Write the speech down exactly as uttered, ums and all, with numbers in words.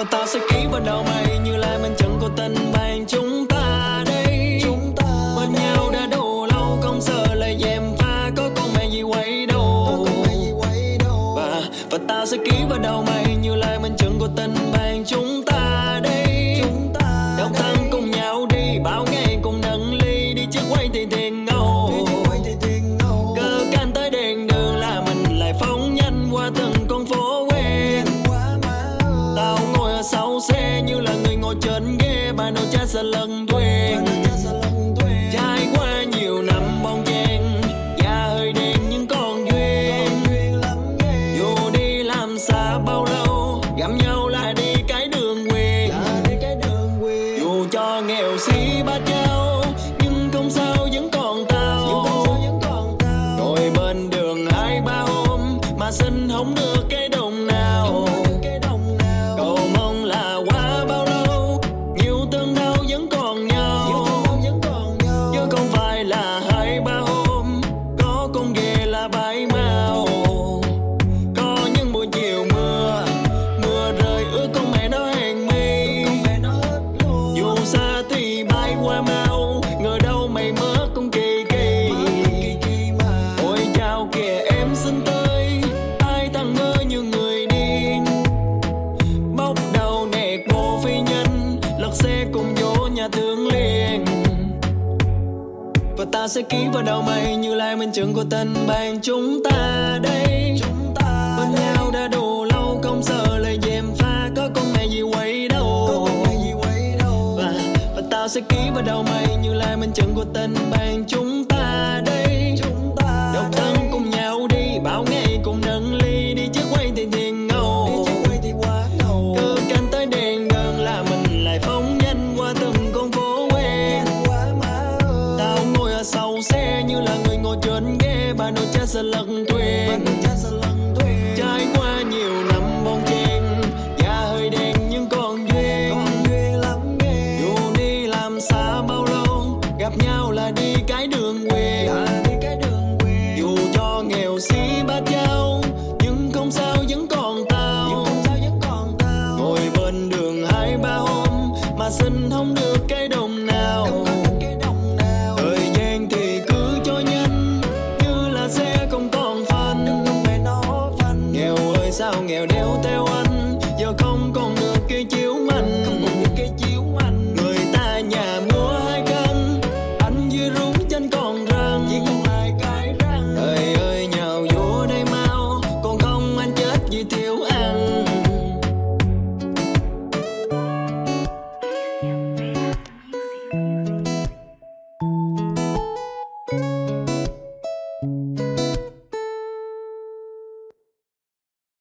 ta sẽ ký vào đầu mây như lai mình chẳng có tình bạn chúng ta đây. Bên nhau đã đủ lâu không sợ lại dèm pha có con mẹ gì quay đâu. Và và ta sẽ ký vào đầu mây như lai mình chẳng có tình bạn chúng ta đây. Độc thân cùng nhau đi bao ngày cùng nâng ly đi chiếc quay thì tiền ngầu. Cơ can tới đèn đường là mình lại phóng nhanh qua từng con phố quen. Tao ngồi ở sau xe như là người ngồi trên ghế bà nội cha sẽ lần thuyền. Trải qua nhiều năm bon chen da hơi đen nhưng còn duyên. Dù đi làm xa bao lâu gặp nhau là đi cái đường quyền. Dù cho nghèo xí bát nhau nhưng không sao vẫn còn tao. Ngồi bên đường hai ba hôm mà xin không được cái đồng nào. Cầu mong là qua bao lâu nhiều thương đau vẫn còn nhau. Chứ không phải là hai ba hôm có con ghê là bãi màu. Có những buổi chiều mưa mưa rơi ướt con mẹ nó hàng mi. Dù xa thì bay qua mau ngờ đâu mày mất con kỳ kỳ. Ôi chào kìa em xin tới ai thằng ngơ như người điên. Bốc đầu nẹt bộ phi nhân lật xe cùng vô nhà thương liền. Và ta sẽ ký vào đầu mây như lai mình chẳng có tình bạn chúng ta đây. Bên nhau đã đủ lâu không sợ lời dèm pha có con mẹ gì quay đâu. Và, và ta sẽ ký vào đầu mây như lai mình chẳng có tình bạn chúng ta đây. Độc thân cùng nhau đi bao ngày cùng nâng ly đi chiếc quay thì tiền ngầu. Cơ can tới đèn gần là mình lại phóng nhanh qua từng con phố quen. Tao ngồi ở sau xe như là người ngồi trên ghế bà nội cha sẽ lần thuyền. Trải qua nhiều năm bon chen da hơi đen nhưng còn duyên. Dù đi làm xa bao lâu gặp nhau là đi cái đường quyền. Dù cho nghèo xí bát nhau nhưng không sao vẫn còn tao. Ngồi bên đường hai ba hôm mà xin không được cái đồng nào.